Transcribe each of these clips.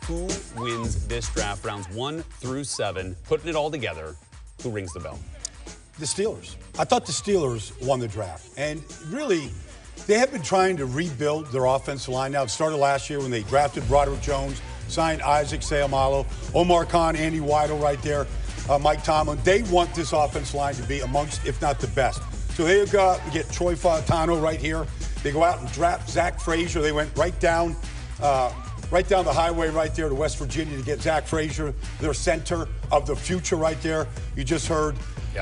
Who wins this draft, rounds 1 through 7? Putting it all together, who rings the bell? The Steelers. I thought the Steelers won the draft. And really, they have been trying to rebuild their offensive line now. It started last year when they drafted Broderick Jones, signed Isaac Seumalo, Omar Khan, Andy Weidl right there, Mike Tomlin. They want this offensive line to be amongst, if not the best. So they go out and get Troy Fautano right here. They go out and draft Zach Frazier. They went right down the highway right there to West Virginia to get Zach Frazier, their center of the future right there. You just heard,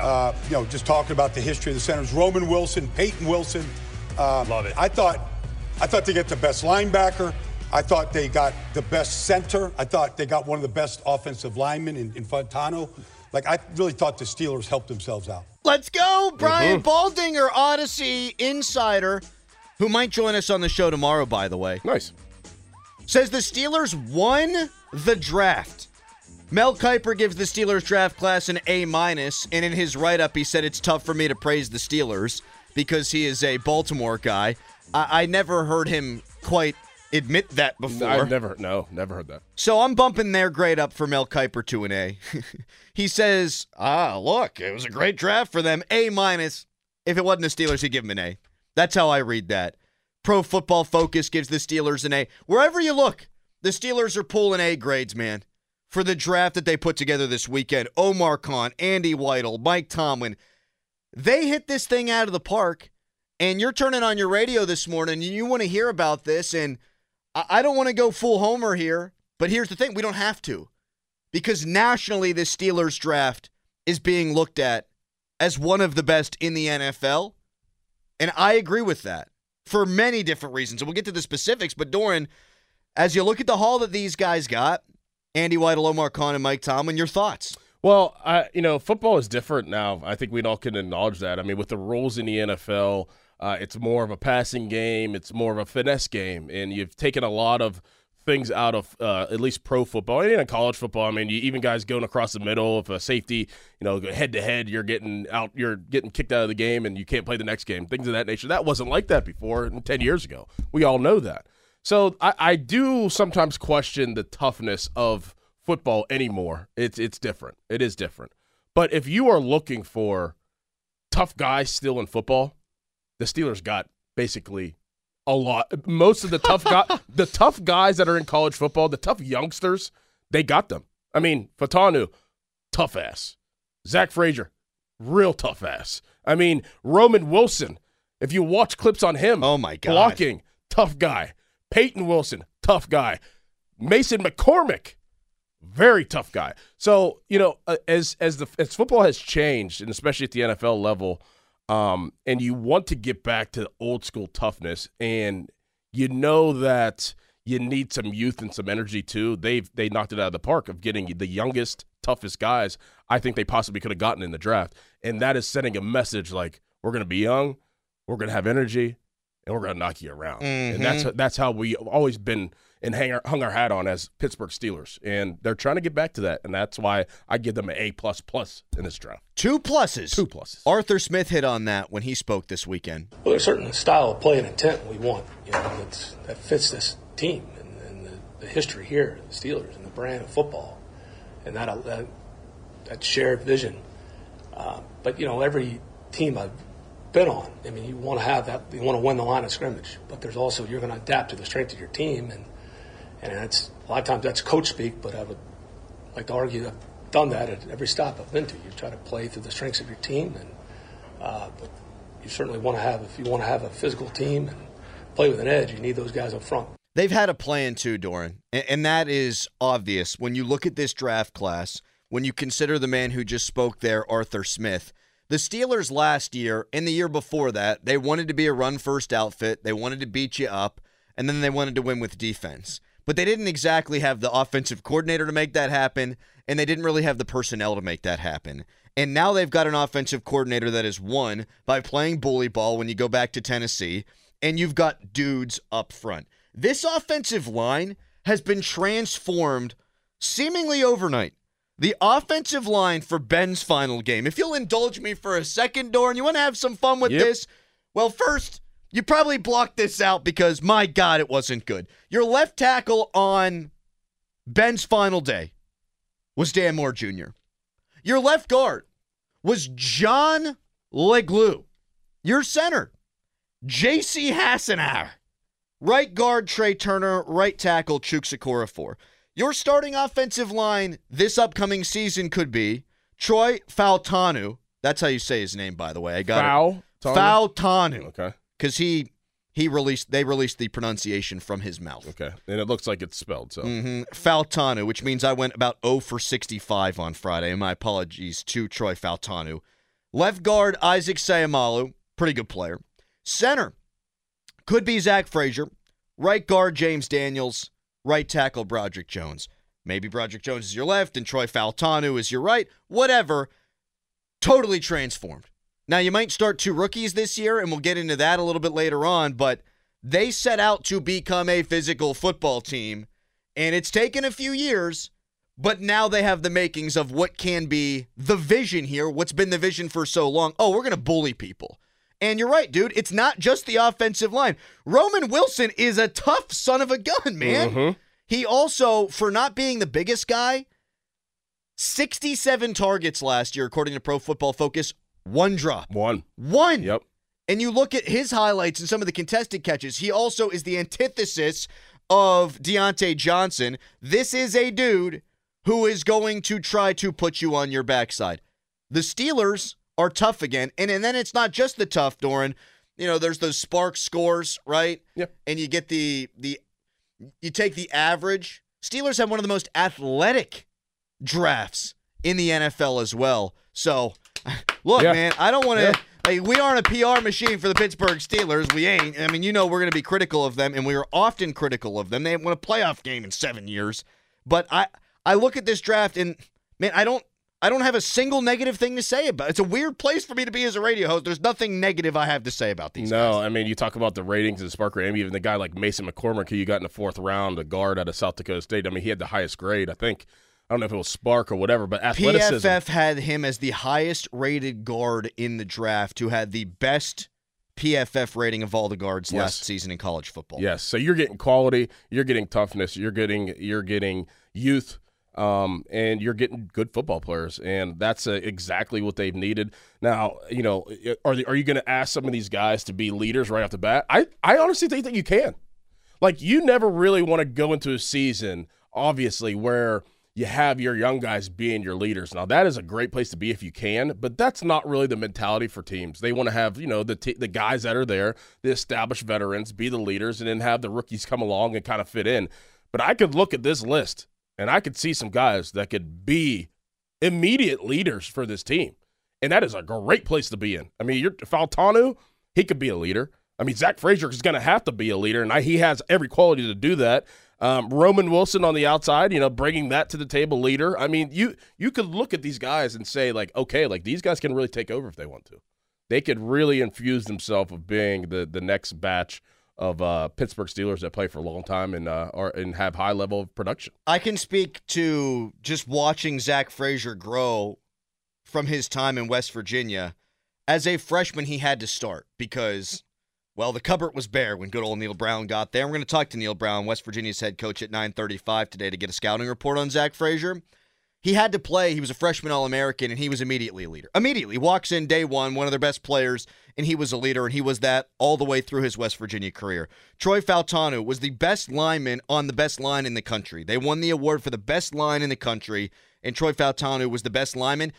just talking about the history of the centers. Roman Wilson, Peyton Wilson. Love it. I thought they get the best linebacker. I thought they got the best center. I thought they got one of the best offensive linemen in Fontano. I really thought the Steelers helped themselves out. Let's go, Brian Baldinger, Odyssey insider, who might join us on the show tomorrow, by the way. Nice. Says the Steelers won the draft. Mel Kiper gives the Steelers draft class an A-, and in his write-up, he said it's tough for me to praise the Steelers because he is a Baltimore guy. I never heard him quite admit that before. I've never heard that. So I'm bumping their grade up for Mel Kiper to an A. He says, look, it was a great draft for them, A-. If it wasn't the Steelers, he'd give them an A. That's how I read that. Pro Football Focus gives the Steelers an A. Wherever you look, the Steelers are pulling A grades, man, for the draft that they put together this weekend. Omar Khan, Andy Weidl, Mike Tomlin. They hit this thing out of the park, and you're turning on your radio this morning, and you want to hear about this, and I don't want to go full homer here, but here's the thing. We don't have to, because nationally, the Steelers draft is being looked at as one of the best in the NFL, and I agree with that for many different reasons. And we'll get to the specifics, but Doran, as you look at the haul that these guys got, Andy Weidl, Omar Khan, and Mike Tomlin, your thoughts? Well, football is different now. I think we all can acknowledge that. I mean, with the rules in the NFL, it's more of a passing game. It's more of a finesse game. And you've taken a lot of things out of at least pro football and even college football. I mean, even guys going across the middle, if a safety, head-to-head, you're getting kicked out of the game and you can't play the next game, things of that nature. That wasn't like that before 10 years ago. We all know that. So I do sometimes question the toughness of football anymore. It's different. It is different. But if you are looking for tough guys still in football, the Steelers got basically a lot. Most of the tough guys that are in college football, the tough youngsters, they got them. I mean, Fautanu, tough ass. Zach Frazier, real tough ass. I mean, Roman Wilson, if you watch clips on him, oh my God, blocking, tough guy. Peyton Wilson, tough guy. Mason McCormick, very tough guy. So, as football has changed, and especially at the NFL level, and you want to get back to old school toughness, and you know that you need some youth and some energy too. They knocked it out of the park of getting the youngest, toughest guys I think they possibly could have gotten in the draft. And that is sending a message like, we're going to be young, we're going to have energy, and we're going to knock you around. Mm-hmm. And that's how we always been and hung our hat on as Pittsburgh Steelers. And they're trying to get back to that. And that's why I give them an A++ in this draft. 2 pluses. 2 pluses. Arthur Smith hit on that when he spoke this weekend. Well, there's a certain style of play and intent we want, that fits this team and the history here, the Steelers, and the brand of football, and that shared vision. But every team I've been on, I mean, you want to have that, you want to win the line of scrimmage, but there's also, you're going to adapt to the strength of your team, and that's a lot of times that's coach speak, but I would like to argue that I've done that at every stop I've been to. You try to play through the strengths of your team, and but you certainly want to have, if you want to have a physical team and play with an edge, you need those guys up front. They've had a plan too, Doran, and that is obvious when you look at this draft class, when you consider the man who just spoke there, Arthur Smith. The Steelers last year and the year before that, they wanted to be a run-first outfit. They wanted to beat you up, and then they wanted to win with defense. But they didn't exactly have the offensive coordinator to make that happen, and they didn't really have the personnel to make that happen. And now they've got an offensive coordinator that has won by playing bully ball when you go back to Tennessee, and you've got dudes up front. This offensive line has been transformed seemingly overnight. The offensive line for Ben's final game. If you'll indulge me for a second, Doran, you want to have some fun with this? Well, first, you probably blocked this out because, my God, it wasn't good. Your left tackle on Ben's final day was Dan Moore Jr. Your left guard was John Leglue. Your center, J.C. Hassenauer. Right guard, Trey Turner. Right tackle, Chuks Okorafor. Your starting offensive line this upcoming season could be Troy Fautanu. That's how you say his name, by the way. I got it. Fautanu. Okay. Because they released the pronunciation from his mouth. Okay. And it looks like it's spelled, so. Fautanu, which means I went about 0 for 65 on Friday. And my apologies to Troy Fautanu. Left guard, Isaac Seumalo. Pretty good player. Center could be Zach Frazier. Right guard, James Daniels. Right tackle, Broderick Jones. Maybe Broderick Jones is your left and Troy Fautanu is your right. Whatever. Totally transformed. Now, you might start 2 rookies this year, and we'll get into that a little bit later on, but they set out to become a physical football team, and it's taken a few years, but now they have the makings of what can be the vision here, what's been the vision for so long. Oh, we're going to bully people. And you're right, dude. It's not just the offensive line. Roman Wilson is a tough son of a gun, man. Mm-hmm. He also, for not being the biggest guy, 67 targets last year, according to Pro Football Focus, 1 drop. One. Yep. And you look at his highlights and some of the contested catches. He also is the antithesis of Deontay Johnson. This is a dude who is going to try to put you on your backside. The Steelers are tough again. And then it's not just the tough, Doran. You know, there's those spark scores, right? Yep. And you get you take the average. Steelers have one of the most athletic drafts in the NFL as well. So, look, man, I don't want to we aren't a PR machine for the Pittsburgh Steelers. We ain't. I mean, you know we're going to be critical of them, and we are often critical of them. They haven't won a playoff game in 7 years. But I look at this draft, and, man, I don't have a single negative thing to say about it. It's a weird place for me to be as a radio host. There's nothing negative I have to say about these guys. No, I mean, you talk about the ratings and spark rating. Even the guy like Mason McCormick, who you got in the 4th round, a guard out of South Dakota State. I mean, he had the highest grade, I think. I don't know if it was Spark or whatever, but athleticism. PFF had him as the highest-rated guard in the draft, who had the best PFF rating of all the guards last season in college football. Yes, so you're getting quality, you're getting toughness, you're getting youth, and you're getting good football players, and that's exactly what they've needed. Now, you know, are you going to ask some of these guys to be leaders right off the bat? I honestly think that you can. Like, you never really want to go into a season, obviously, where you have your young guys being your leaders. Now, that is a great place to be if you can, but that's not really the mentality for teams. They want to have, you know, the guys that are there, the established veterans, be the leaders, and then have the rookies come along and kind of fit in. But I could look at this list, and I could see some guys that could be immediate leaders for this team, and that is a great place to be in. I mean, Fautanu, he could be a leader. I mean, Zach Frazier is going to have to be a leader, and he has every quality to do that. Roman Wilson on the outside, you know, bringing that to the table, leader. I mean, you could look at these guys and say, like, okay, like, these guys can really take over if they want to. They could really infuse themselves of being the next batch of Pittsburgh Steelers that play for a long time and have high level of production. I can speak to just watching Zach Frazier grow from his time in West Virginia. As a freshman, he had to start because, well, the cupboard was bare when good old Neil Brown got there. We're going to talk to Neil Brown, West Virginia's head coach, at 9:35 today to get a scouting report on Zach Frazier. He had to play. He was a freshman All-American, and he was immediately a leader. Immediately. Walks in day one of their best players, and he was a leader, and he was that all the way through his West Virginia career. Troy Fautanu was the best lineman on the best line in the country. They won the award for the best line in the country, and Troy Fautanu was the best lineman.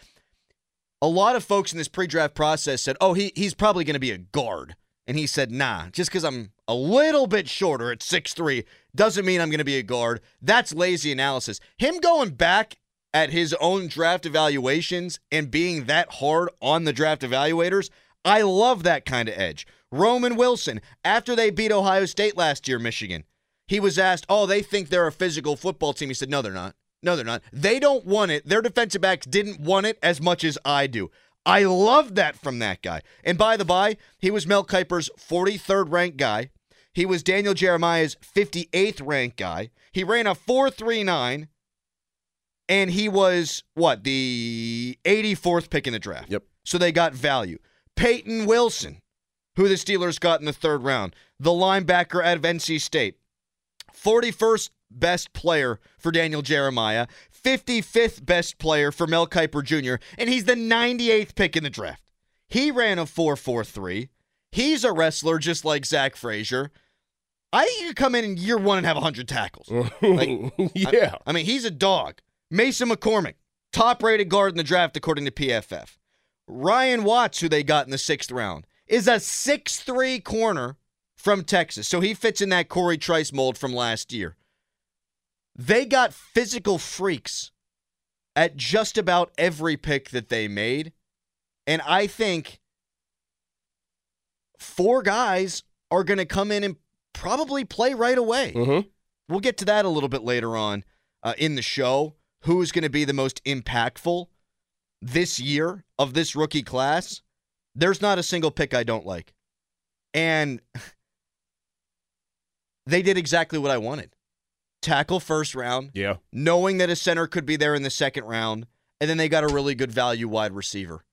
A lot of folks in this pre-draft process said, oh, he's probably going to be a guard. And he said, nah, just because I'm a little bit shorter at 6'3", doesn't mean I'm going to be a guard. That's lazy analysis. Him going back at his own draft evaluations and being that hard on the draft evaluators, I love that kind of edge. Roman Wilson, after they beat Ohio State last year, Michigan, he was asked, oh, they think they're a physical football team. He said, no, they're not. No, they're not. They don't want it. Their defensive backs didn't want it as much as I do. I love that from that guy. And by the by, he was Mel Kiper's 43rd ranked guy. He was Daniel Jeremiah's 58th ranked guy. He ran a 4.39, and he was, the 84th pick in the draft. Yep. So they got value. Peyton Wilson, who the Steelers got in the 3rd round, the linebacker out of NC State, 41st best player for Daniel Jeremiah, 55th best player for Mel Kiper Jr., and he's the 98th pick in the draft. He ran a 4.43. He's a wrestler just like Zach Frazier. I think he could come in year one and have 100 tackles. Yeah. I mean, he's a dog. Mason McCormick, top-rated guard in the draft according to PFF. Ryan Watts, who they got in the 6th round, is a 6'3 corner from Texas. So he fits in that Corey Trice mold from last year. They got physical freaks at just about every pick that they made. And I think 4 guys are going to come in and probably play right away. Mm-hmm. We'll get to that a little bit later on in the show. Who's going to be the most impactful this year of this rookie class? There's not a single pick I don't like. And they did exactly what I wanted. Tackle first round. Yeah. Knowing that a center could be there in the 2nd round. And then they got a really good value wide receiver.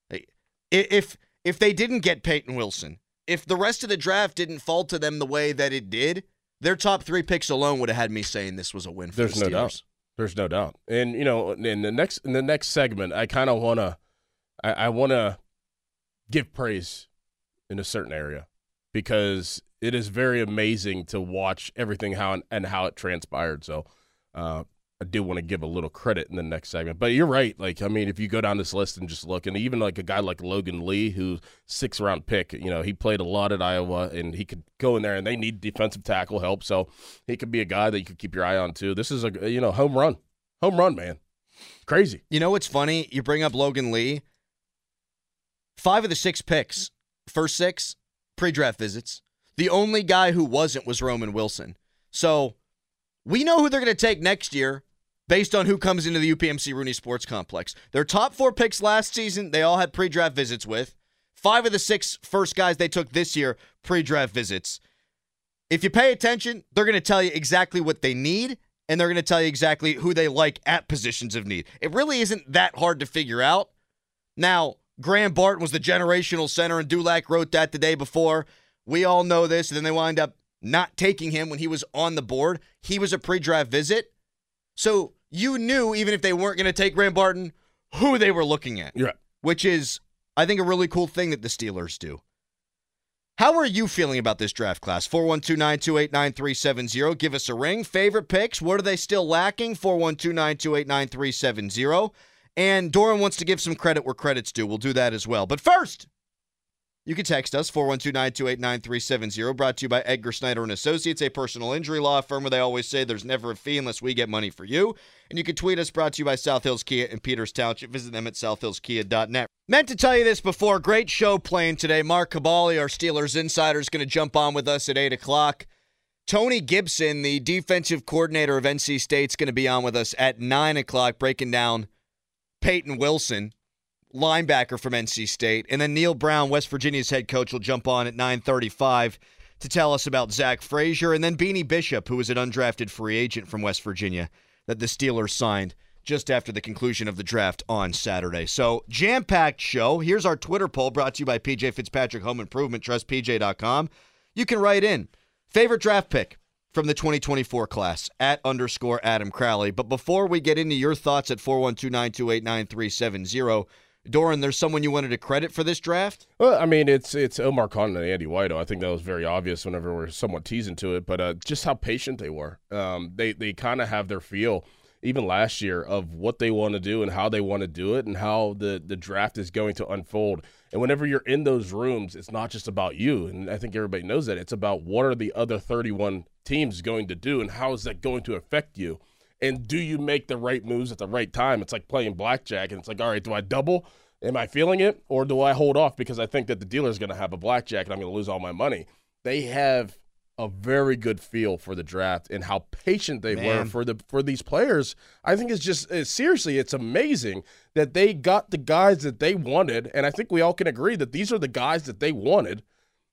If they didn't get Peyton Wilson, if the rest of the draft didn't fall to them the way that it did, their top 3 picks alone would have had me saying this was a win for the Steelers. There's no doubt. There's no doubt. And in the next segment, I kind of wanna give praise in a certain area because it is very amazing to watch everything how it transpired. So I do want to give a little credit in the next segment. But you're right. Like, I mean, if you go down this list and just look, and even like a guy like Logan Lee, who's 6th round pick, he played a lot at Iowa, and he could go in there, and they need defensive tackle help, so he could be a guy that you could keep your eye on too. This is a home run, man, crazy. You know what's funny? You bring up Logan Lee. 5 of the 6 picks, first 6 pre-draft visits. The only guy who wasn't was Roman Wilson. So we know who they're going to take next year based on who comes into the UPMC Rooney Sports Complex. Their top 4 picks last season, they all had pre-draft visits with. 5 of the 6 first guys they took this year, pre-draft visits. If you pay attention, they're going to tell you exactly what they need, and they're going to tell you exactly who they like at positions of need. It really isn't that hard to figure out. Now, Graham Barton was the generational center, and Dulac wrote that the day before. We all know this, and then they wind up not taking him when he was on the board. He was a pre-draft visit. So you knew, even if they weren't going to take Graham Barton, who they were looking at. Yeah. Which is, I think, a really cool thing that the Steelers do. How are you feeling about this draft class? 412-928-9370. Give us a ring. Favorite picks? What are they still lacking? 412-928-9370. And Doran wants to give some credit where credit's due. We'll do that as well. But first, you can text us, 412-928-9370, brought to you by Edgar Snyder & Associates, a personal injury law firm where they always say there's never a fee unless we get money for you. And you can tweet us, brought to you by South Hills Kia in Peters Township. Visit them at southhillskia.net. Meant to tell you this before. Great show playing today. Mark Cabali, our Steelers insider, is going to jump on with us at 8 o'clock. Tony Gibson, the defensive coordinator of NC State, is going to be on with us at 9 o'clock, breaking down Peyton Wilson, linebacker from NC State. And then Neil Brown, West Virginia's head coach, will jump on at 9:35 to tell us about Zach Frazier. And then Beanie Bishop, who was an undrafted free agent from West Virginia that the Steelers signed just after the conclusion of the draft on Saturday. So, jam-packed show. Here's our Twitter poll brought to you by PJ Fitzpatrick Home Improvement, trustpj.com. You can write in favorite draft pick from the 2024 class at _Adam Crowley. But before we get into your thoughts at 412-928-9370, Doran, there's someone you wanted to credit for this draft? Well, I mean, it's Omar Khan and Andy White. I think that was very obvious whenever we're somewhat teasing to it, but just how patient they were. They kind of have their feel, even last year, of what they want to do and how they want to do it and how the draft is going to unfold. And whenever you're in those rooms, it's not just about you, and I think everybody knows that. It's about what are the other 31 teams going to do and how is that going to affect you? And do you make the right moves at the right time? It's like playing blackjack, and it's like, all right, do I double? Am I feeling it? Or do I hold off because I think that the dealer's going to have a blackjack and I'm going to lose all my money? They have a very good feel for the draft and how patient they were for these players. I think it's just seriously, it's amazing that they got the guys that they wanted, and I think we all can agree that these are the guys that they wanted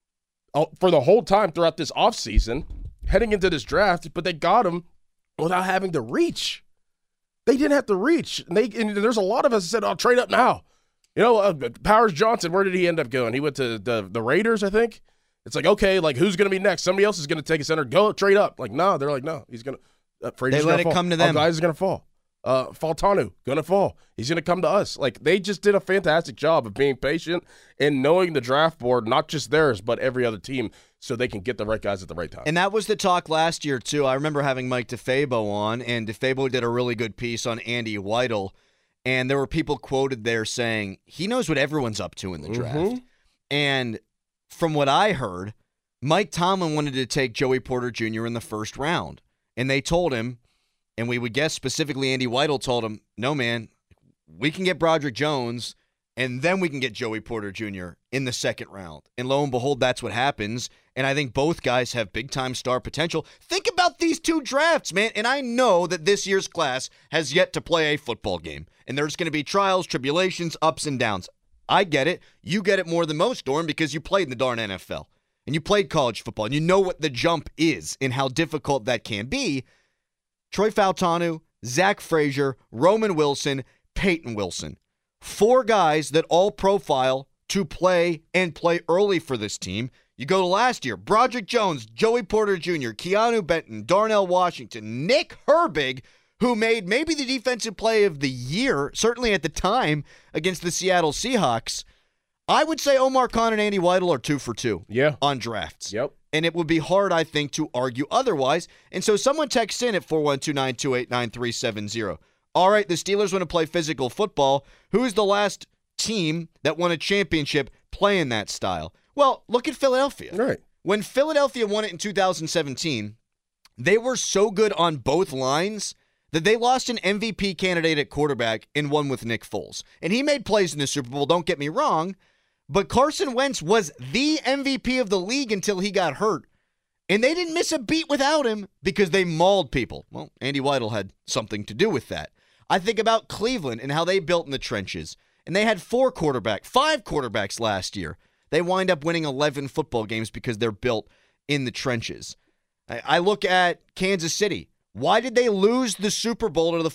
for the whole time throughout this offseason, heading into this draft, but they got them without having to reach. They didn't have to reach. And there's a lot of us that said, I'll trade up now. Powers Johnson, where did he end up going? He went to the Raiders, I think. It's like, okay, like who's going to be next? Somebody else is going to take a center. Go trade up. Like, no, they're like, no, he's going to. They let it come to them. Guys are going to fall. Faltanu going to fall. He's going to come to us. Like, they just did a fantastic job of being patient and knowing the draft board, not just theirs, but every other team, so they can get the right guys at the right time. And that was the talk last year, too. I remember having Mike DeFabo on, and DeFabo did a really good piece on Andy Weidel, and there were people quoted there saying he knows what everyone's up to in the draft. And from what I heard, Mike Tomlin wanted to take Joey Porter Jr. in the first round, and they told him, and we would guess specifically Andy Weidel told him, no, man, we can get Broderick Jones, and then we can get Joey Porter Jr. in the second round. And lo and behold, that's what happens. And I think both guys have big-time star potential. Think about these two drafts, man. And I know that this year's class has yet to play a football game. And there's going to be trials, tribulations, ups and downs. I get it. You get it more than most, Dorn, because you played in the darn NFL. And you played college football. And you know what the jump is and how difficult that can be. Troy Faltanu, Zach Frazier, Roman Wilson, Peyton Wilson. 4 guys that all profile to play and play early for this team. You go to last year, Broderick Jones, Joey Porter Jr., Keanu Benton, Darnell Washington, Nick Herbig, who made maybe the defensive play of the year, certainly at the time, against the Seattle Seahawks. I would say Omar Khan and Andy Weidel are 2 for 2 on drafts. Yep. And it would be hard, I think, to argue otherwise. And so someone texts in at 412-928-9370. All right, the Steelers want to play physical football. Who's the last team that won a championship playing that style? Well, look at Philadelphia. Right. When Philadelphia won it in 2017, they were so good on both lines that they lost an MVP candidate at quarterback and won with Nick Foles. And he made plays in the Super Bowl, don't get me wrong, but Carson Wentz was the MVP of the league until he got hurt. And they didn't miss a beat without him because they mauled people. Well, Andy Weidel had something to do with that. I think about Cleveland and how they built in the trenches. And they had 5 quarterbacks last year. They wind up winning 11 football games because they're built in the trenches. I look at Kansas City. Why did they lose the Super Bowl to the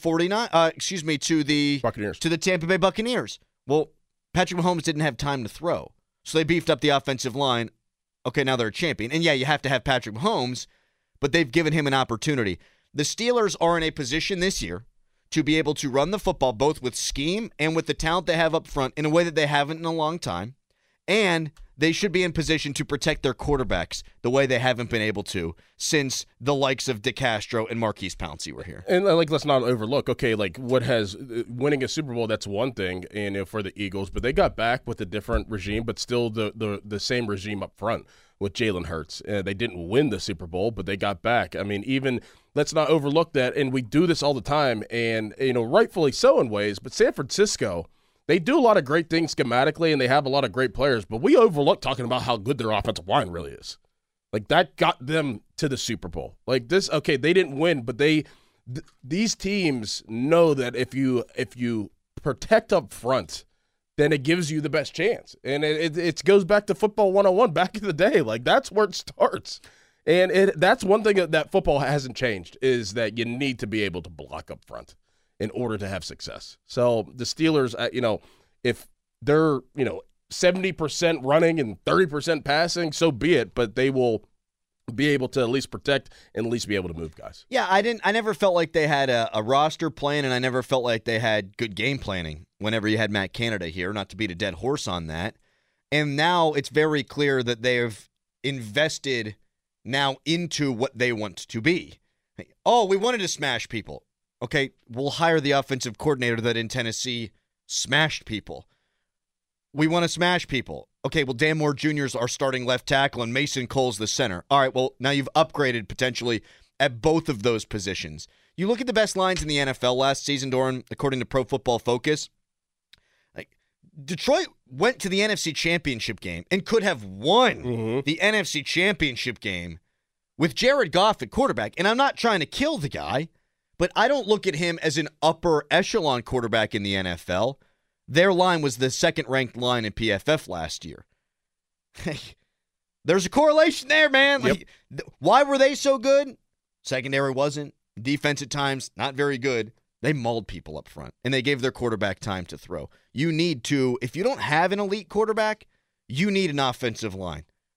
to the Buccaneers, to the Tampa Bay Buccaneers? Well, Patrick Mahomes didn't have time to throw, so they beefed up the offensive line. Okay, now they're a champion, and yeah, you have to have Patrick Mahomes, but they've given him an opportunity. The Steelers are in a position this year to be able to run the football both with scheme and with the talent they have up front in a way that they haven't in a long time. And they should be in position to protect their quarterbacks the way they haven't been able to since the likes of DeCastro and Marquise Pouncey were here. And let's not overlook, okay, winning a Super Bowl, that's one thing, for the Eagles, but they got back with a different regime, but still the same regime up front with Jalen Hurts. They didn't win the Super Bowl, but they got back. I mean, even let's not overlook that, and we do this all the time, and rightfully so in ways, but San Francisco, they do a lot of great things schematically, and they have a lot of great players, but we overlook talking about how good their offensive line really is. Like, that got them to the Super Bowl. Like, this, okay, they didn't win, but these teams know that if you protect up front, then it gives you the best chance. And it goes back to football 101 back in the day. Like, that's where it starts. And that's one thing that football hasn't changed, is that you need to be able to block up front in order to have success. So the Steelers, if they're, 70% running and 30% passing, so be it, but they will be able to at least protect and at least be able to move guys. Yeah, I never felt like they had a roster plan, and I never felt like they had good game planning whenever you had Matt Canada here, not to beat a dead horse on that. And now it's very clear that they have invested now into what they want to be. Oh, we wanted to smash people. Okay, we'll hire the offensive coordinator that in Tennessee smashed people. We want to smash people. Okay, well, Dan Moore Jr. is our starting left tackle, and Mason Cole's the center. All right, well, now you've upgraded potentially at both of those positions. You look at the best lines in the NFL last season, Doran, according to Pro Football Focus. Like, Detroit went to the NFC Championship game and could have won the NFC Championship game with Jared Goff at quarterback. And I'm not trying to kill the guy, but I don't look at him as an upper echelon quarterback in the NFL. Their line was the second-ranked line in PFF last year. There's a correlation there, man. Like, why were they so good? Secondary wasn't. Defense at times, not very good. They mauled people up front, and they gave their quarterback time to throw. You need to, if you don't have an elite quarterback, you need an offensive line.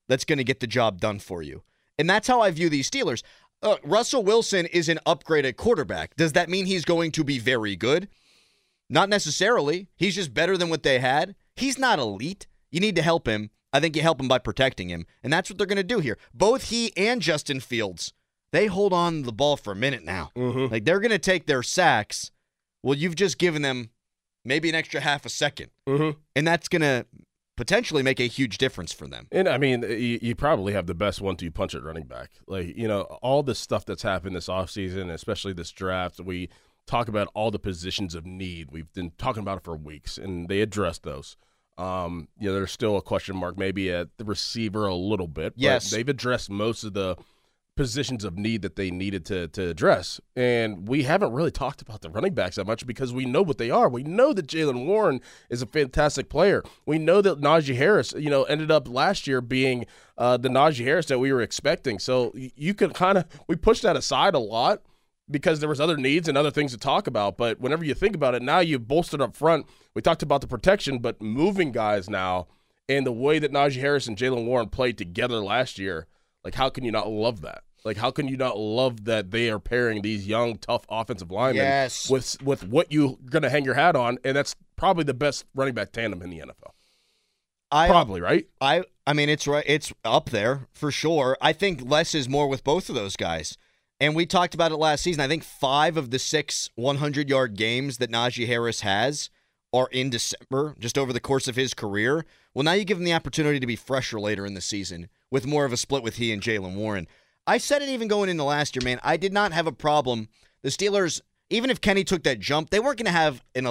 that's going to get the job done for you. And that's how I view these Steelers. Russell Wilson is an upgraded quarterback. Does that mean he's going to be very good? Not necessarily. He's just better than what they had. He's not elite. You need to help him. I think you help him by protecting him. And that's what they're going to do here. Both he and Justin Fields, they hold on to the ball for a minute now. Mm-hmm. Like, they're going to take their sacks. Well, you've just given them maybe an extra half a second. Mm-hmm. And that's going to potentially make a huge difference for them. And, I mean, you probably have the best 1-2 punch at running back. Like, you know, all the stuff that's happened this offseason, especially this draft, we talk about all the positions of need. We've been talking about it for weeks, and they addressed those. You know, there's still a question mark maybe at the receiver a little bit. Yes. But they've addressed most of the positions of need that they needed to address. And we haven't really talked about the running backs that much because we know what they are. We know that Jaylen Warren is a fantastic player. We know that Najee Harris, you know, ended up last year being the Najee Harris that we were expecting. So you could we pushed that aside a lot because there was other needs and other things to talk about. But whenever you think about it, now you've bolstered up front. We talked about the protection, but moving guys now and the way that Najee Harris and Jaylen Warren played together last year, like, how can you not love that? Like, how can you not love that they are pairing these young, tough offensive linemen with what you're going to hang your hat on, and that's probably the best running back tandem in the NFL. Probably, right? I mean, it's right. It's up there for sure. I think less is more with both of those guys. And we talked about it last season. I think 5 of the 6 100-yard games that Najee Harris has are in December, just over the course of his career. Well, now you give him the opportunity to be fresher later in the season with more of a split with he and Jaylen Warren. I said it even going into last year, man. I did not have a problem. The Steelers, even if Kenny took that jump, they weren't going to have an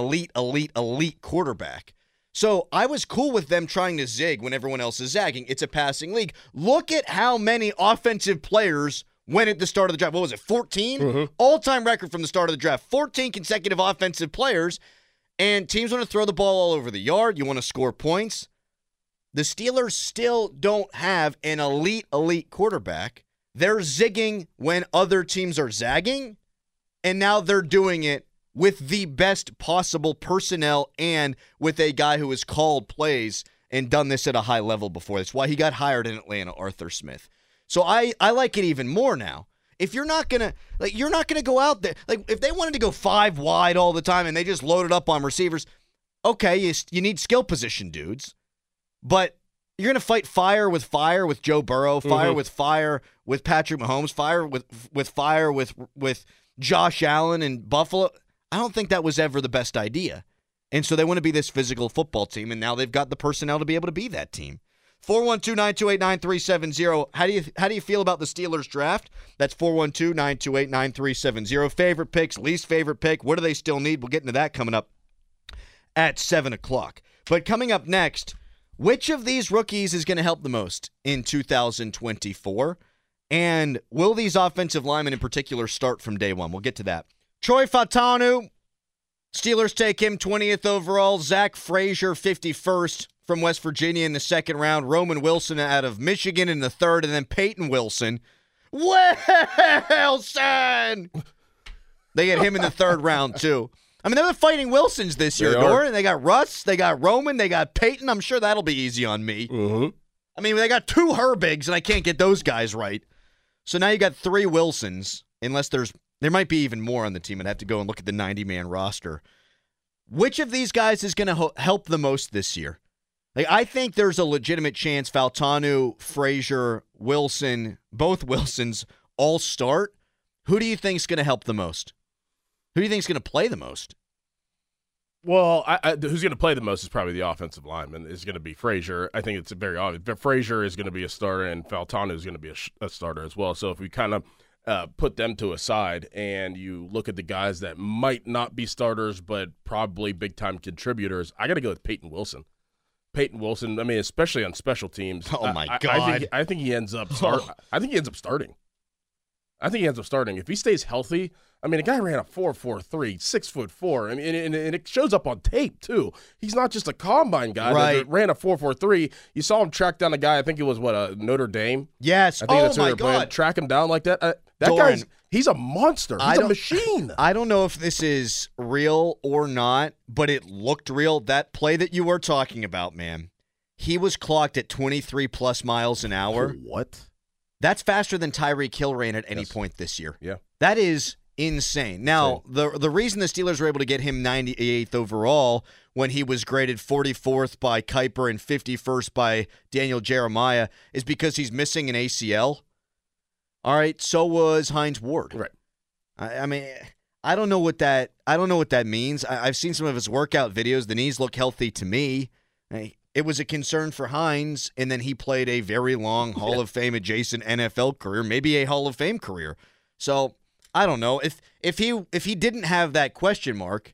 elite quarterback. So I was cool with them trying to zig when everyone else is zagging. It's a passing league. Look at how many offensive players went at the start of the draft. What was it, 14? Mm-hmm. All-time record from the start of the draft. 14 consecutive offensive players. And teams want to throw the ball all over the yard. You want to score points. The Steelers still don't have an elite quarterback. They're zigging when other teams are zagging, and now they're doing it with the best possible personnel and with a guy who has called plays and done this at a high level before. That's why he got hired in Atlanta, Arthur Smith. So I like it even more now. If you're not gonna go out there, like, if they wanted to go 5 wide all the time and they just loaded up on receivers, okay, you need skill position dudes, but you're going to fight fire with Joe Burrow, fire with Patrick Mahomes, fire with Josh Allen and Buffalo. I don't think that was ever the best idea. And so they want to be this physical football team, and now they've got the personnel to be able to be that team. 412-928-9370. How do you feel about the Steelers draft? That's 412-928-9370. Favorite picks, least favorite pick. What do they still need? We'll get into that coming up at 7 o'clock. But coming up next, which of these rookies is going to help the most in 2024? And will these offensive linemen in particular start from day one? We'll get to that. Troy Fautanu, Steelers take him 20th overall. Zach Frazier, 51st from West Virginia in the second round. Roman Wilson out of Michigan in the third. And then Peyton Wilson. Wilson! They get him in the third round, too. I mean, they're fighting Wilsons this year, Dora. They got Russ, they got Roman, they got Peyton. I'm sure that'll be easy on me. Mm-hmm. I mean, they got 2 Herbigs, and I can't get those guys right. So now you got 3 Wilsons, unless there might be even more on the team. I'd have to go and look at the 90-man roster. Which of these guys is going to help the most this year? Like, I think there's a legitimate chance Fautanu, Frazier, Wilson, both Wilsons all start. Who do you think is going to help the most? Who do you think is going to play the most? Well, who's going to play the most is probably the offensive lineman. Is going to be Frazier. I think it's very obvious. But Frazier is going to be a starter, and Fautanu is going to be a starter as well. So if we kind of put them to a side and you look at the guys that might not be starters but probably big-time contributors, I got to go with Peyton Wilson. Peyton Wilson, I mean, especially on special teams. Oh, my God. I think he ends up starting. I think he ends up starting. If he stays healthy, I mean, a guy ran a 4.43, 6'4". I mean, and it shows up on tape too. He's not just a combine guy that ran a 4.43. You saw him track down a guy. I think it was Notre Dame. Yes. I think that's my God. Track him down like that. That Doran, he's a monster. He's a machine. I don't know if this is real or not, but it looked real. That play that you were talking about, man. he was clocked at 23-plus miles an hour. What? That's faster than Tyreek Hill ran at any point this year. Yeah. That is insane. Now, the reason the Steelers were able to get him 98th overall when he was graded 44th by Kiper and 51st by Daniel Jeremiah is because he's missing an ACL. All right, so was Hines Ward. Right. I mean, I don't know what that means. I've seen some of his workout videos. The knees look healthy to me. It was a concern for Hines, and then he played a very long Hall of Fame adjacent NFL career, maybe a Hall of Fame career. So I don't know if he didn't have that question mark.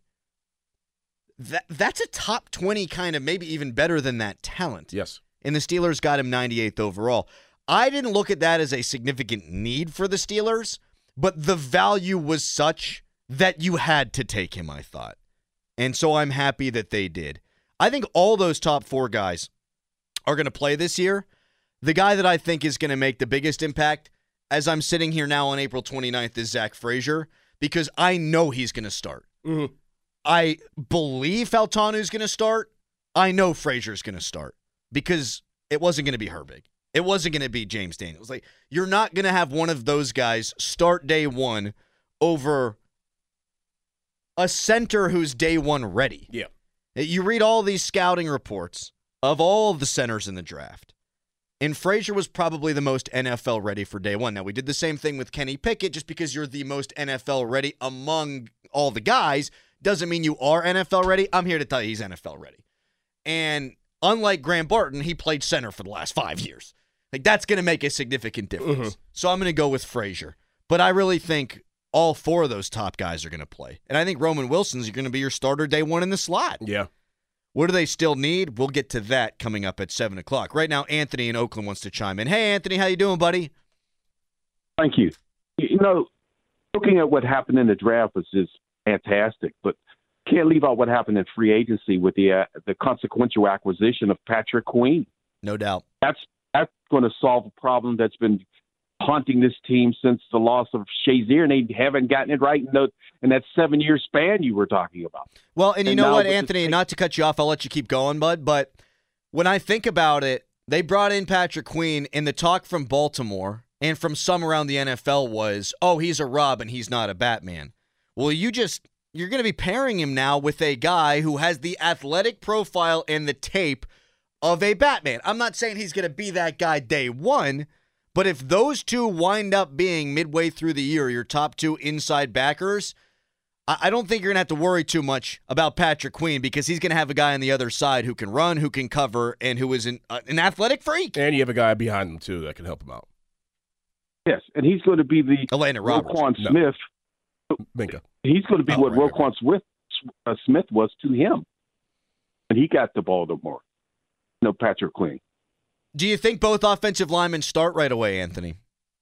That's a top 20 kind of, maybe even better than that talent. Yes. And the Steelers got him 98th overall. I didn't look at that as a significant need for the Steelers, but the value was such that you had to take him, I thought. And so I'm happy that they did. I think all those top 4 guys are going to play this year. The guy that I think is going to make the biggest impact as I'm sitting here now on April 29th is Zach Frazier, because I know he's going to start. Mm-hmm. I believe Faltanu's going to start. I know Frazier's going to start because it wasn't going to be Herbig. It wasn't going to be James Daniels. Like, you're not going to have one of those guys start day one over a center who's day one ready. Yeah. You read all these scouting reports of all of the centers in the draft, and Frazier was probably the most NFL ready for day one. Now, we did the same thing with Kenny Pickett. Just because you're the most NFL ready among all the guys doesn't mean you are NFL ready. I'm here to tell you he's NFL ready. And unlike Graham Barton, he played center for the last 5 years. Like, that's going to make a significant difference. Mm-hmm. So I'm going to go with Frazier. But I really think all 4 of those top guys are going to play. And I think Roman Wilson's going to be your starter day one in the slot. Yeah. What do they still need? We'll get to that coming up at 7 o'clock. Right now, Anthony in Oakland wants to chime in. Hey, Anthony, how you doing, buddy? Thank you. You know, looking at what happened in the draft was just fantastic, but can't leave out what happened in free agency with the consequential acquisition of Patrick Queen. No doubt. That's going to solve a problem that's been haunting this team since the loss of Shazier, and they haven't gotten it right in that 7-year span you were talking about. Well, and you know what, with Anthony, not to cut you off, I'll let you keep going, bud, but when I think about it, they brought in Patrick Queen, and the talk from Baltimore and from some around the NFL was, oh, he's a Robin, he's not a Batman. Well, you're going to be pairing him now with a guy who has the athletic profile and the tape of a Batman. I'm not saying he's going to be that guy day one, but if those two wind up being midway through the year your top 2 inside backers, I don't think you're going to have to worry too much about Patrick Queen because he's going to have a guy on the other side who can run, who can cover, and who is an athletic freak. And you have a guy behind him, too, that can help him out. Yes, and he's going to be the Elena Roberts. Roquan Smith. Minka. He's going to be what right. Roquan Smith was to him when he got to Baltimore. No, Patrick Queen. Do you think both offensive linemen start right away, Anthony?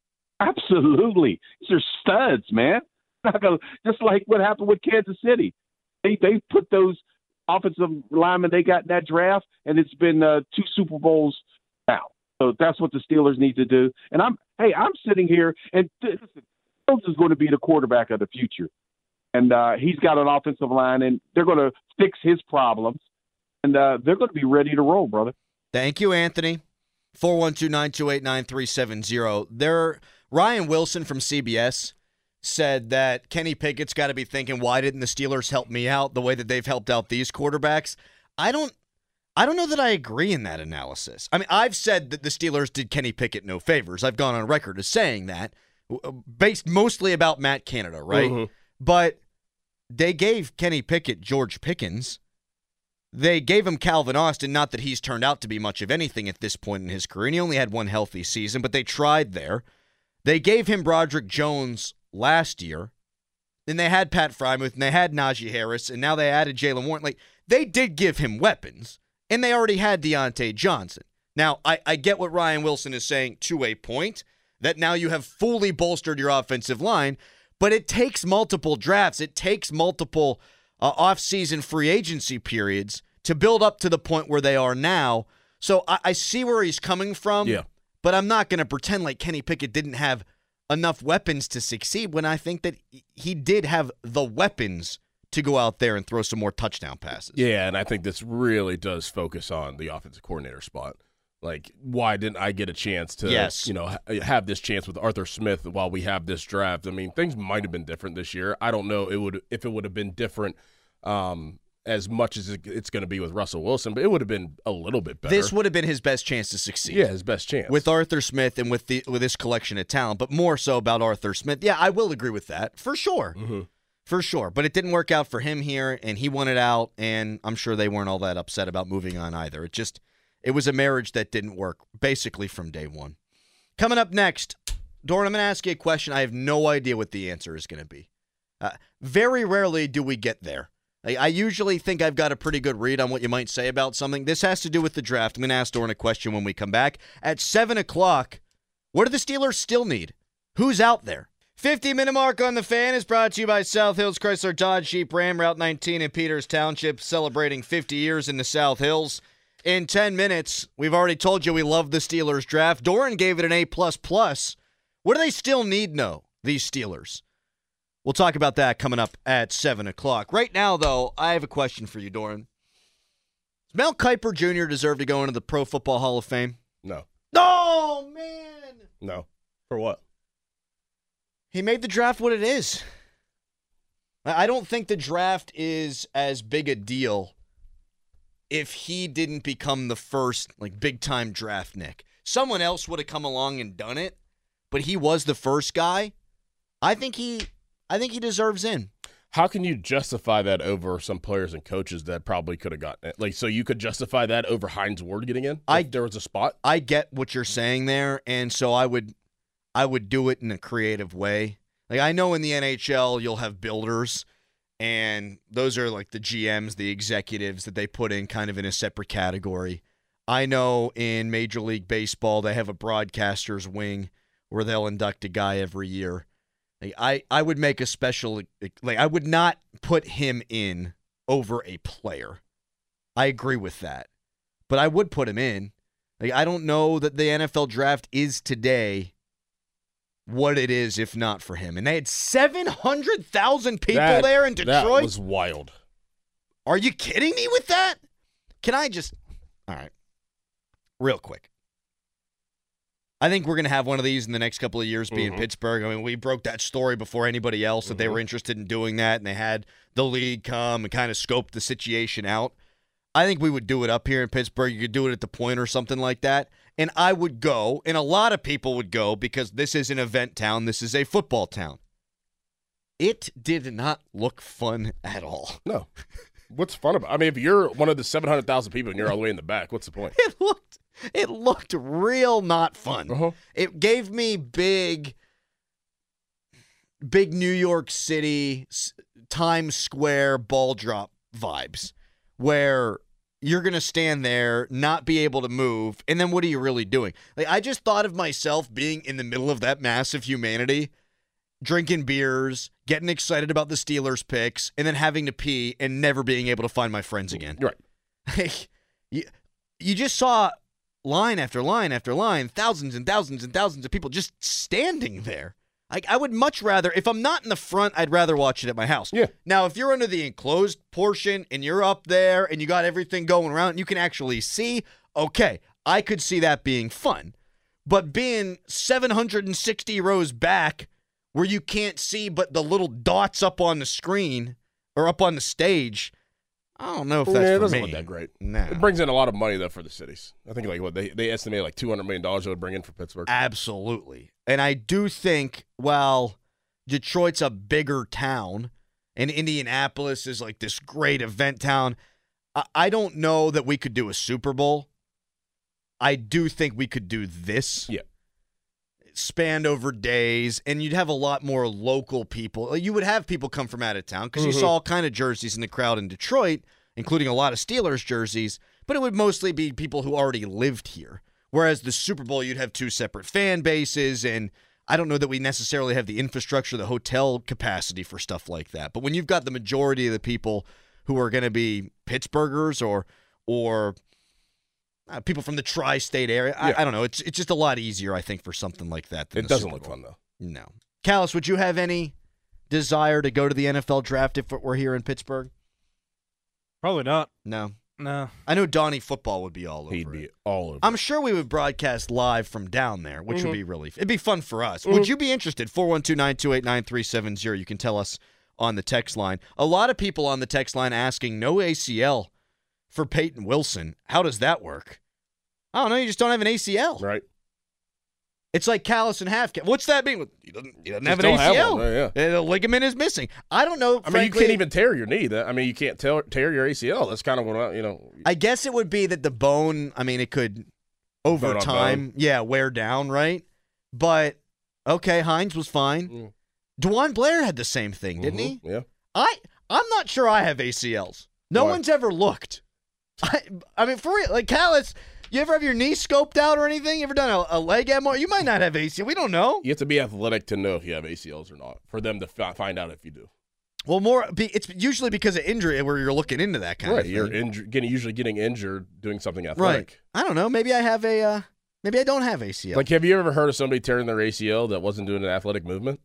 Absolutely. These are studs, man. Just like what happened with Kansas City. They put those offensive linemen they got in that draft, and it's been 2 Super Bowls now. So that's what the Steelers need to do. And I'm sitting here, and listen, Fields is going to be the quarterback of the future. And he's got an offensive line, and they're going to fix his problems. And they're going to be ready to roll, brother. Thank you, Anthony. 412-928-9370. Ryan Wilson from CBS said that Kenny Pickett's got to be thinking, why didn't the Steelers help me out the way that they've helped out these quarterbacks? I don't know that I agree in that analysis. I mean, I've said that the Steelers did Kenny Pickett no favors. I've gone on record as saying that, based mostly about Matt Canada, right? Mm-hmm. But they gave Kenny Pickett George Pickens. They gave him Calvin Austin, not that he's turned out to be much of anything at this point in his career. And he only had one healthy season, but they tried there. They gave him Broderick Jones last year. Then they had Pat Freiermuth, and they had Najee Harris, and now they added Jaylen Warren. Like, they did give him weapons, and they already had Deontay Johnson. Now, I get what Ryan Wilson is saying to a point, that now you have fully bolstered your offensive line, but it takes multiple drafts. It takes multiple off-season free agency periods to build up to the point where they are now. So I see where he's coming from, but I'm not going to pretend like Kenny Pickett didn't have enough weapons to succeed when I think that he did have the weapons to go out there and throw some more touchdown passes. Yeah, and I think this really does focus on the offensive coordinator spot. Like, why didn't I get a chance to, have this chance with Arthur Smith while we have this draft? I mean, things might have been different this year. I don't know if it would have been different as much as it's going to be with Russell Wilson, but it would have been a little bit better. This would have been his best chance to succeed. Yeah, his best chance. With Arthur Smith and with this collection of talent, but more so about Arthur Smith. Yeah, I will agree with that, for sure. Mm-hmm. For sure. But it didn't work out for him here, and he wanted out, and I'm sure they weren't all that upset about moving on either. It was a marriage that didn't work, basically from day one. Coming up next, Doran, I'm going to ask you a question. I have no idea what the answer is going to be. Very rarely do we get there. I usually think I've got a pretty good read on what you might say about something. This has to do with the draft. I'm going to ask Doran a question when we come back. At 7 o'clock, what do the Steelers still need? Who's out there? 50-minute mark on the Fan is brought to you by South Hills Chrysler Dodge Jeep Ram, Route 19 in Peters Township, celebrating 50 years in the South Hills. In 10 minutes, we've already told you we love the Steelers draft. Doran gave it an A++. What do they still need, these Steelers? We'll talk about that coming up at 7 o'clock. Right now, though, I have a question for you, Doran. Does Mel Kiper Jr. deserve to go into the Pro Football Hall of Fame? No. Oh, man! No. For what? He made the draft what it is. I don't think the draft is as big a deal if he didn't become the first, big-time draftnik. Someone else would have come along and done it, but he was the first guy. I think he deserves in. How can you justify that over some players and coaches that probably could have gotten it? So you could justify that over Hines Ward getting in if there was a spot? I get what you're saying there, and so I would do it in a creative way. I know in the NHL you'll have builders, and those are the GMs, the executives that they put in kind of in a separate category. I know in Major League Baseball they have a broadcaster's wing where they'll induct a guy every year. I would make a special, I would not put him in over a player. I agree with that. But I would put him in. I don't know that the NFL draft is today what it is if not for him. And they had 700,000 people there in Detroit. That was wild. Are you kidding me with that? Can I just... All right. Real quick. I think we're going to have one of these in the next couple of years be in Pittsburgh. I mean, we broke that story before anybody else that they were interested in doing that, and they had the league come and kind of scope the situation out. I think we would do it up here in Pittsburgh. You could do it at the Point or something like that. And I would go, and a lot of people would go because this is an event town. This is a football town. It did not look fun at all. No. What's fun about it? I mean, if you're one of the 700,000 people and you're all the way in the back, what's the point? It looked real not fun. It gave me big New York City, Times Square ball drop vibes, where you're going to stand there, not be able to move, and then what are you really doing? I just thought of myself being in the middle of that mass of humanity, drinking beers, getting excited about the Steelers picks, and then having to pee and never being able to find my friends again. Right. You just saw line after line after line, thousands and thousands and thousands of people just standing there. I would much rather, if I'm not in the front, I'd rather watch it at my house. Yeah. Now, if you're under the enclosed portion and you're up there and you got everything going around and you can actually see, okay, I could see that being fun. But being 760 rows back where you can't see but the little dots up on the screen or up on the stage, I don't know if that's for me. It doesn't look that great. No. It brings in a lot of money, though, for the cities. I think, they estimate $200 million it would bring in for Pittsburgh. Absolutely. And I do think, while Detroit's a bigger town and Indianapolis is this great event town, I don't know that we could do a Super Bowl. I do think we could do this. Yeah. Spanned over days, and you'd have a lot more local people. You would have people come from out of town because you saw all kind of jerseys in the crowd in Detroit, including a lot of Steelers jerseys, but it would mostly be people who already lived here. Whereas the Super Bowl, you'd have two separate fan bases, and I don't know that we necessarily have the infrastructure, the hotel capacity for stuff like that. But when you've got the majority of the people who are going to be Pittsburghers or people from the tri-state area. I don't know. It's just a lot easier, I think, for something like that. It doesn't look fun, though. No. Callis, would you have any desire to go to the NFL draft if it were here in Pittsburgh? Probably not. No. No. I know Donnie Football would be all over He'd be it. all over. I'm sure we would broadcast live from down there, which would be really it'd be fun for us. Mm-hmm. Would you be interested? 412-928-9370. You can tell us on the text line. A lot of people on the text line asking no ACL for Peyton Wilson. How does that work? I don't know. You just don't have an ACL. Right. It's like callus and half. What's that mean? He doesn't have an don't have ACL. one, yeah. The ligament is missing. I don't know. I mean, you can't even tear your knee. You can't tear your ACL. That's kind of what I guess it would be that the bone. I mean, it could over Bone on time, wear down, right? But okay, Hines was fine. Mm. DeJuan Blair had the same thing, didn't he? Yeah. I'm not sure I have ACLs. No Why? one's ever looked. I mean, for real, like callus. You ever have your knee scoped out or anything? You ever done a leg MRI? You might not have ACL. We don't know. You have to be athletic to know if you have ACLs or not, for them to find out if you do. Well, it's usually because of injury where you're looking into that kind of thing. You're usually getting injured doing something athletic. Right. I don't know. Maybe I have maybe I don't have ACL. Like, have you ever heard of somebody tearing their ACL that wasn't doing an athletic movement?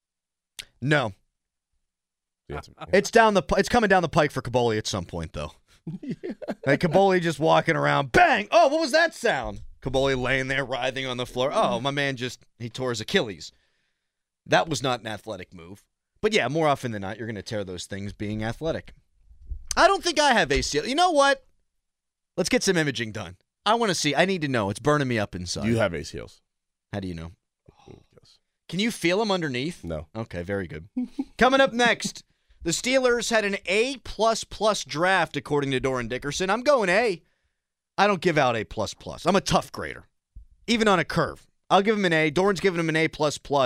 No. Yeah. It's coming down the pike for Caboli at some point, though. Like Caboli just walking around, bang! Oh, what was that sound? Caboli laying there, writhing on the floor. Oh, my man he tore his Achilles. That was not an athletic move. But yeah, more often than not, you're going to tear those things being athletic. I don't think I have ACL. You know what? Let's get some imaging done. I want to see. I need to know. It's burning me up inside. You have ACLs. How do you know? Yes. Can you feel them underneath? No. Okay, very good. Coming up next, the Steelers had an A++ draft, according to Doran Dickerson. I'm going A. I don't give out A++. I'm a tough grader, even on a curve. I'll give him an A. Doran's giving him an A++.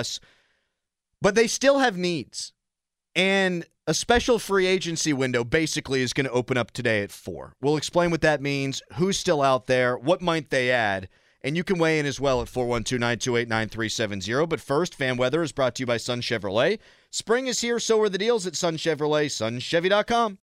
But they still have needs. And a special free agency window basically is going to open up today at 4. We'll explain what that means, who's still out there, what might they add. And you can weigh in as well at 412-928-9370. But first, Fan Weather is brought to you by Sun Chevrolet. Spring is here, so are the deals at Sun Chevrolet, sunchevy.com.